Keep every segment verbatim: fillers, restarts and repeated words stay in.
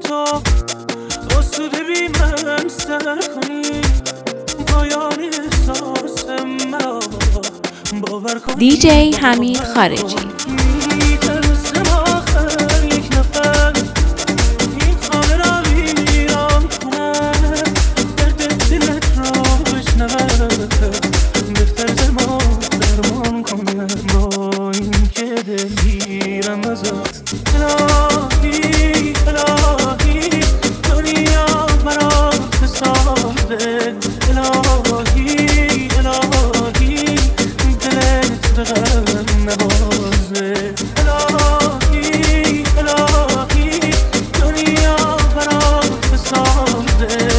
تو آسوده بی من سر کنی پایان احساس مرا باور کنی. دی جی حمید خارجی. میترسم آخر یک نفر این خانه را ویران کنه، درد دلت را بشنوه، بهتر ما درمان کنه. با این که دلگیرم ازت الهی الهی دنیا برات بسازه، الهی الهی دلت به غم نبازه، الهی الهی دنیا برات بسازه،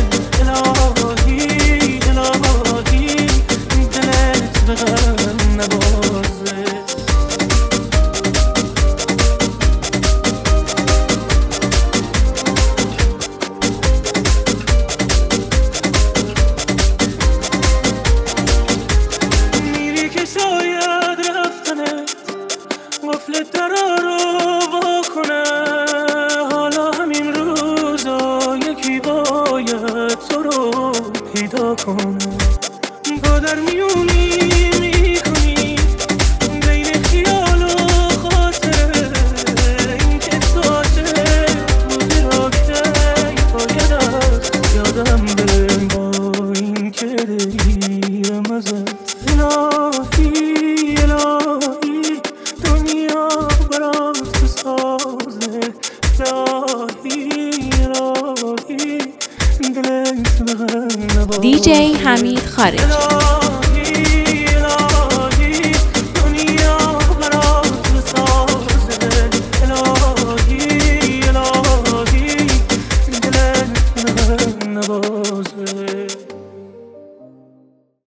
الهی الهی دلت به غم نبازه. میری که شاید رفتنه غفلت درا رو واکنه، حالا همین روزا یکی باید تو رو پیدا کنه. با در میونی میکنی بین خیال و خاطره، این که تو عاشق بودی را که باید از یادم بره. با این که دلگیرم ازت الهی الهی دنیا برات بسازه، الهی الهی دلت به غم نبازه. دی جی حمید خارجی. الهی الهی دنیا برات بسازه، الهی الهی دلت به غم نبازه.